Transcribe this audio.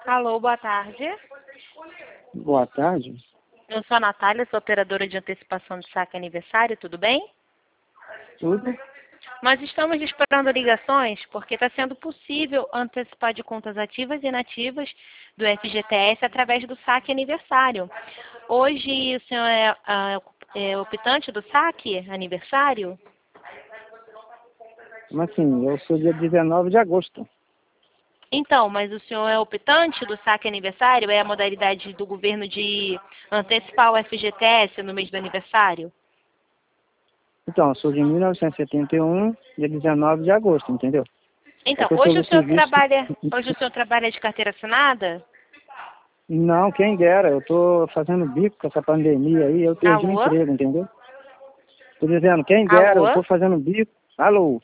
Alô, boa tarde. Boa tarde. Eu sou a Natália, sou operadora de antecipação de saque aniversário, tudo bem? Tudo? Nós estamos disparando ligações porque está sendo possível antecipar de contas ativas e inativas do FGTS através do saque aniversário. Hoje o senhor é optante do saque aniversário? Mas assim, eu sou dia 19 de agosto. Então, mas o senhor é optante do saque aniversário? É a modalidade do governo de antecipar o FGTS no mês do aniversário? Então, eu sou de 1971, dia 19 de agosto, entendeu? Então, Eu hoje sou o do senhor serviço. trabalha de carteira assinada? Não, quem dera, eu tô fazendo bico com essa pandemia aí, eu perdi o Alô? emprego, entendeu? Tô dizendo, quem dera, eu Alô? tô fazendo bico. Alô?